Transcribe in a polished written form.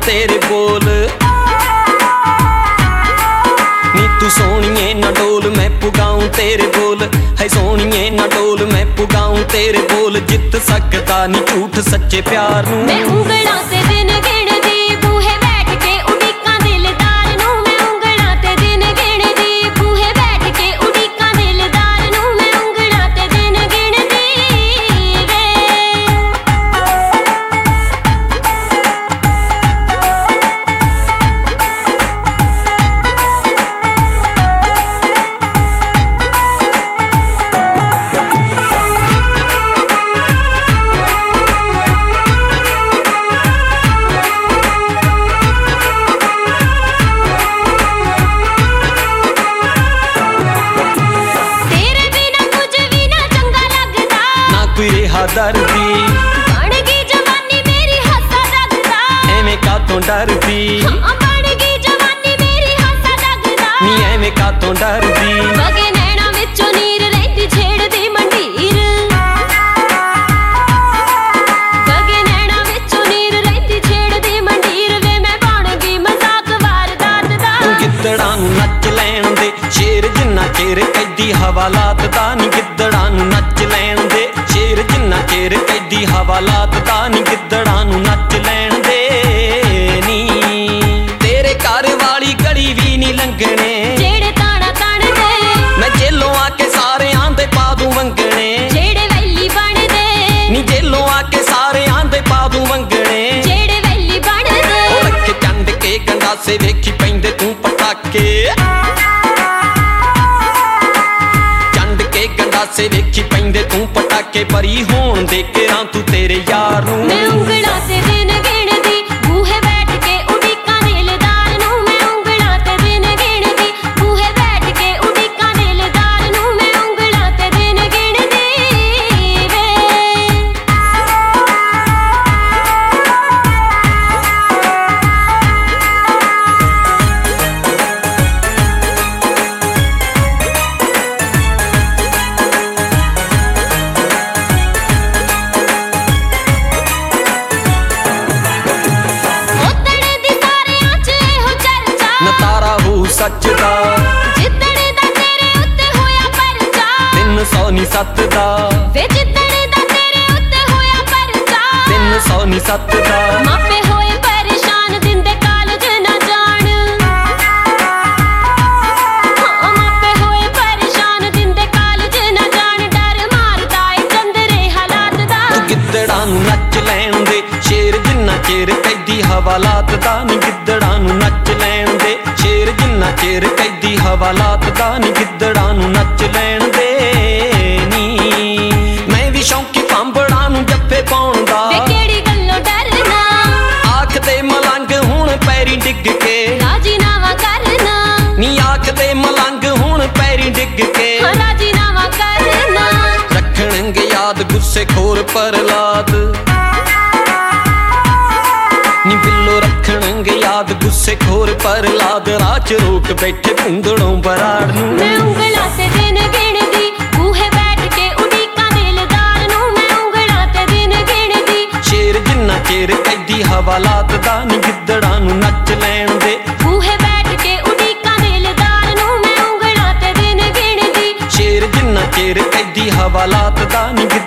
तेरे बोल। नी तू सोनिए ना डोल मैं पुगाऊं तेरे बोल, है सोनिए ना डोल मैं पुगाऊं तेरे बोल। जित सकदा नी झूठ सच्चे प्यार नूं। मैं ਉਂਗਲਾਂ ਤੇ ਦਿਨ ਗਿਣਦੀ ਬੂਹੇ ਬੈਠ ਕੇ ਉਡੀਕਾਂ ਦਿਲਦਾਰ ਨੂੰ। ਮੈਂ ਉਂਗਲਾਂ ਤੇ ਦਿਨ ਗਿਣਦੀ ਬੂਹੇ ਬੈਠ ਕੇ ਉਡੀਕਾਂ ਦਿਲਦਾਰ ਨੂੰ। ਮੈਂ ਉਂਗਲਾਂ ਤੇ ਦਿਨ ਗਿਣਦੀ ਵੇ। कोई रेहा दर्दी बन गई जवानी मेरी हंसा जगदा। एवें कातों डरदी बन गई जवानी मेरी हंसा जगदा। नी एवें कातों डरदी वगे नैना विचों नीर रहिंदी छेड़दी मंडीर। वगे नैना विचों नीर रहिंदी छेड़दी मंडीर। वे मैं बन गई मजाक वारदात दा। तू गिद्दड़ां नूं नच लैण दे शेर जिन्ना चेर कैदी हवालात दा। नी गिद्दड़ां नूं नच लैण दे शेर जिन्ना चेर कैदी हवालात दा। नी गिद्दड़ां नूं नच लैण दे नी। तेरे घर वाली गली भी नी लंघणे जेड़े ताड़ा तण दे। मैं जेलों आके सारे आंदे पा दूं वंगणे। जेड़े वैली बन दे नी जेलों आके सारे आंदे पा दूं वंगणे। जेड़े वैली बन दे। ओ रख चंड के गंडासे वेखी पैंदे तू पटाके। से देखी पैंदे तू पटाके परी होण दे के रां तू तेरे यार नूं। मैं ਉਂਗਲਾਂ ਤੇ ਦਿਨ ਗਿਣਦੀ ਬੂਹੇ ਬੈਠ ਕੇ ਉਡੀਕਾਂ ਦਿਲਦਾਰ ਨੂੰ। ਮੈਂ ਉਂਗਲਾਂ ਤੇ ਦਿਨ ਗਿਣਦੀ ਬੂਹੇ ਬੈਠ ਕੇ ਉਡੀਕਾਂ ਦਿਲਦਾਰ ਨੂੰ। ਮੈਂ ਉਂਗਲਾਂ ਤੇ ਦਿਨ ਗਿਣਦੀ ਵੇ। सच दा जिद्दड़े दा तेरे उत्ते होया परचा। 300 नी 7 दा वे जिद्दड़े दा तेरे उत्ते होया परचा। 300 नी 7 दा मापे होए परेशान दिंदे कालज ना जान। हाँ मापे होए परेशान दिंदे कालज ना जान। डर मारदा ए चंदरे हालात दा। तू गिद्दड़ां नूं नच लैण दे शेर जिन्ना चेर कैदी हवालात दा। नी गिद्दड़ां नूं नच लैण दे शेर जिन्ना चेर कैदी हवालात दा। नी गिद्दड़ां नूं नच लैण दे नी। मैं भी शौकी फांबड़ां नूं जफ्फे पाउण दा। वे केड़ी गल्लों डरना आख दे मलंग हुण पैरी डिग के। राजीनामा करना नी आख दे मलंग हुण पैरी डिग के। राजीनामा करना रखणगे याद गुस्से खोर प्रहलाद। नी बिल्लो रखणगे याद गुस्से खोर प्रहलाद। राह च रोक बैठे भुंदड़ों बराड़ नूं। मैं ਉਂਗਲਾਂ ਤੇ ਦਿਨ ਗਿਣਦੀ ਬੂਹੇ ਬੈਠ ਕੇ ਉਡੀਕਾਂ ਦਿਲਦਾਰ ਨੂੰ। ਮੈਂ ਉਂਗਲਾਂ ਤੇ ਦਿਨ ਗਿਣਦੀ शेर जिन्ना चेर कैदी हवालात दा। नी गिद्दड़ां नूं नच लैण दे ਬੂਹੇ ਬੈਠ ਕੇ ਉਡੀਕਾਂ ਦਿਲਦਾਰ ਨੂੰ। ਮੈਂ ਉਂਗਲਾਂ ਤੇ ਦਿਨ ਗਿਣਦੀ शेर जिन्ना चेर कैदी हवालात दा। नी